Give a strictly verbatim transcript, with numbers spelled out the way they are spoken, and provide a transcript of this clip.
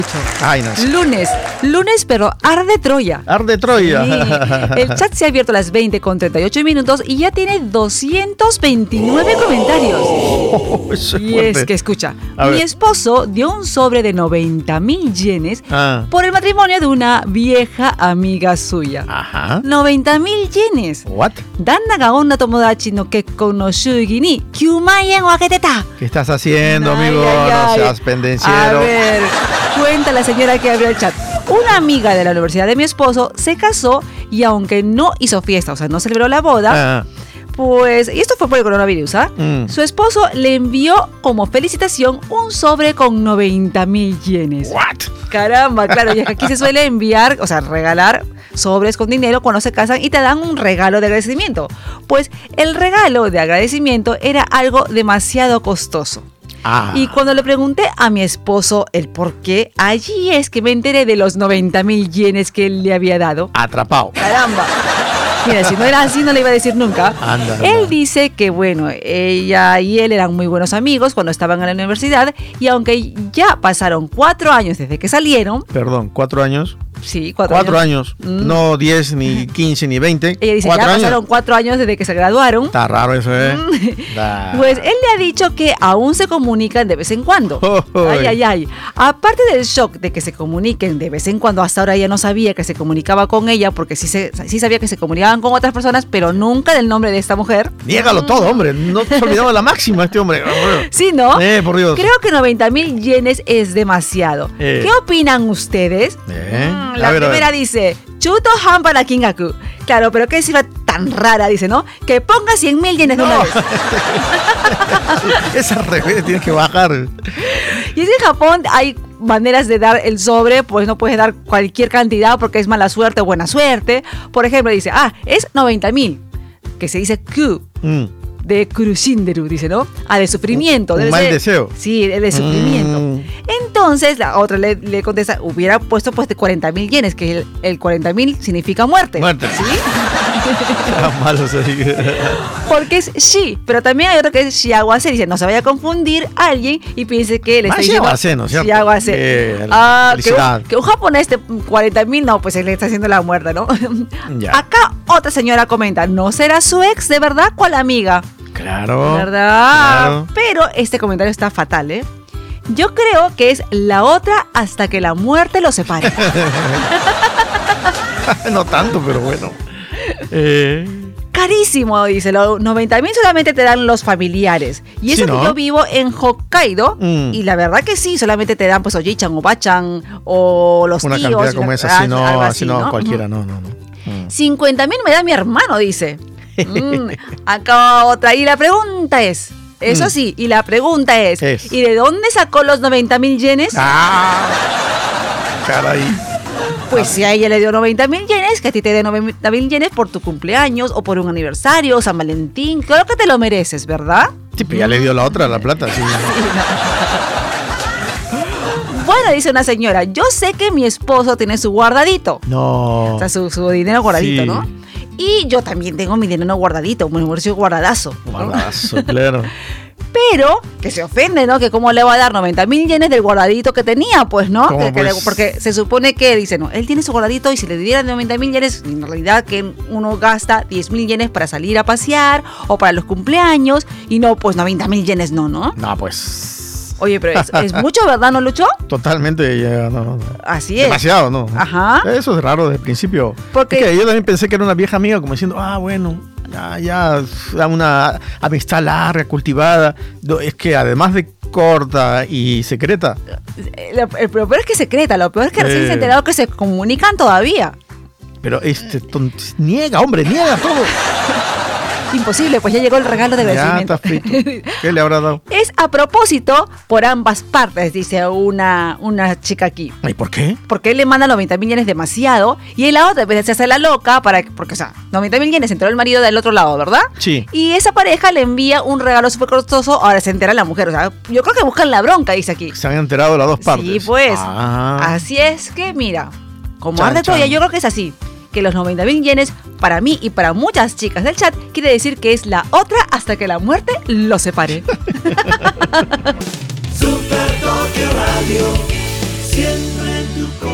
Ay, no sé. Lunes, lunes, pero arde Troya. Arde Troya. Sí. El chat se ha abierto a las veinte con treinta y ocho minutos y ya tiene doscientos veintinueve oh. comentarios. Oh, eso es y fuerte. es que escucha, a mi ver. esposo dio un sobre de noventa mil yenes ah. por el matrimonio de una vieja amiga suya. Ajá. noventa mil yenes. What? Danna ga onna tomodachi no kekkon no shugi ni nueve yen o aketeta. ¿Qué estás haciendo, Ay, amigo? ay, ay. No seas pendenciero. A ver, cuenta la señora que abrió el chat. Una amiga de la universidad de mi esposo se casó y aunque no hizo fiesta, o sea, no celebró la boda, Ah. pues, y esto fue por el coronavirus, ¿ah? Mm. Su esposo le envió como felicitación un sobre con noventa mil yenes. What? Caramba, claro, y es que aquí se suele enviar, o sea, regalar sobres con dinero cuando se casan y te dan un regalo de agradecimiento. Pues el regalo de agradecimiento era algo demasiado costoso. Ah. Y cuando le pregunté a mi esposo el por qué, allí es que me enteré de los noventa mil yenes que él le había dado. Atrapado. Caramba. Mira, si no era así no le iba a decir nunca. Anda, anda. Él dice que, bueno, ella y él eran muy buenos amigos cuando estaban en la universidad y aunque ya pasaron cuatro años desde que salieron. Perdón, ¿cuatro años? Sí, cuatro, Cuatro años. años. Mm. No diez, ni quince, ni veinte. Ella dice, ya ¿Cuatro años? pasaron cuatro años desde que se graduaron. Está raro eso, ¿eh? Da. Pues él le ha dicho que aún se comunican de vez en cuando. Oh, oh, ay, ay, ay. Aparte del shock de que se comuniquen de vez en cuando, hasta ahora ella no sabía que se comunicaba con ella, porque sí, se, sí sabía que se comunicaban con otras personas, pero nunca del nombre de esta mujer. Niégalo todo, hombre. No te has olvidado de la máxima este hombre. Sí, ¿no? Eh, por Dios. Creo que noventa mil yenes es demasiado. Eh. ¿Qué opinan ustedes? Eh. Mm, A la ver, a primera ver. dice, Chuto han para Kingaku. Claro, pero qué cifra tan rara, dice, ¿no? Que ponga cien mil yenes de una No. vez. Es al revés, tienes que bajar. Y es que en Japón hay maneras de dar el sobre, pues no puedes dar cualquier cantidad porque es mala suerte o buena suerte. Por ejemplo, dice, ah, es noventa mil, que se dice ku, Mm. de kurushinderu, dice, ¿no? Ah, de sufrimiento. Un debe mal ser- deseo. Sí, de, de sufrimiento. Mm. Entonces, la otra le, le contesta, hubiera puesto pues de cuarenta mil yenes, que el, el cuarenta mil significa muerte. Muerte. ¿Sí? Está malo eso ahí. Porque es shi, pero también hay otro que es shiawase. Dice, no se vaya a confundir a alguien y piense que le Ah, está diciendo shiawase, ¿no es cierto? shiawase. Eh, Ah, que, felicidad. un, que un japonés de cuarenta mil, no, pues él le está haciendo la muerte, ¿no? Ya. Acá otra señora comenta, ¿no será su ex de verdad? ¿Cuál amiga? Claro. ¿Verdad? Claro. Pero este comentario está fatal, ¿eh? Yo creo que es la otra hasta que la muerte los separe. No tanto, pero bueno. Eh, Carísimo, dice. Los noventa mil solamente te dan los familiares. Y eso Sí, ¿no? que yo vivo en Hokkaido. Mm. Y la verdad que sí, solamente te dan pues Oji-chan o Bachan o los una tíos. cantidad como una- esa, así no, algo así no, ¿no? cualquiera, no, no, no. Mm. cincuenta mil me da mi hermano, dice. Mm, acá otra. Y la pregunta es, eso Mm. sí, y la pregunta es, Es. ¿y de dónde sacó los noventa mil yenes? Ah, caray. Pues si a ella le dio noventa mil yenes, que a ti te dé noventa mil yenes por tu cumpleaños o por un aniversario, San Valentín. Claro que te lo mereces, ¿verdad? Sí, pero ya le dio la otra, la plata. Sí. Bueno, dice una señora, yo sé que mi esposo tiene su guardadito. No. O sea, su, su dinero guardadito, Sí. ¿no? Y yo también tengo mi dinero guardadito, mi bolsillo guardadazo. ¿no? Guardazo, claro. Pero que se ofende, ¿no? Que cómo le va a dar noventa mil yenes del guardadito que tenía, pues, ¿no? ¿Cómo, Que- que le- pues? porque se supone que, dice, no, él tiene su guardadito y si le dieran noventa mil yenes, en realidad que uno gasta diez mil yenes para salir a pasear o para los cumpleaños y no, pues noventa mil yenes no, ¿no? No, pues. Oye, pero es, es mucho, ¿verdad, no, Lucho? Totalmente, ya, no, no. Así es. Demasiado, ¿no? Ajá. Eso es raro desde el principio. Porque- Es que yo también pensé que era una vieja amiga, como diciendo, ah, bueno, ya, ya, una amistad larga, cultivada. No, es que además de corta y secreta, Eh, Lo, el- lo peor es que secreta, lo peor es que recién Eh. se ha enterado que se comunican todavía. pero este ton- niega, hombre, niega todo. Imposible, pues ya llegó el regalo de Ya agradecimiento. está frito. ¿Qué le habrá dado? Es a propósito por ambas partes, dice una, una chica aquí. ¿Y por qué? Porque él le manda noventa mil yenes demasiado y él la otra vez se hace la loca para que, porque, o sea, noventa mil yenes entró el marido del otro lado, ¿verdad? Sí. Y esa pareja le envía un regalo súper costoso, ahora se entera la mujer. O sea, yo creo que buscan la bronca, dice aquí. Se han enterado las dos partes. Sí, pues. Ah. Así es que, mira, como Chan, arde Troya, chan. yo creo que es así. Que los noventa mil yenes, para mí y para muchas chicas del chat, quiere decir que es la otra hasta que la muerte los separe. Super Tokio Radio, siempre en tu corazón.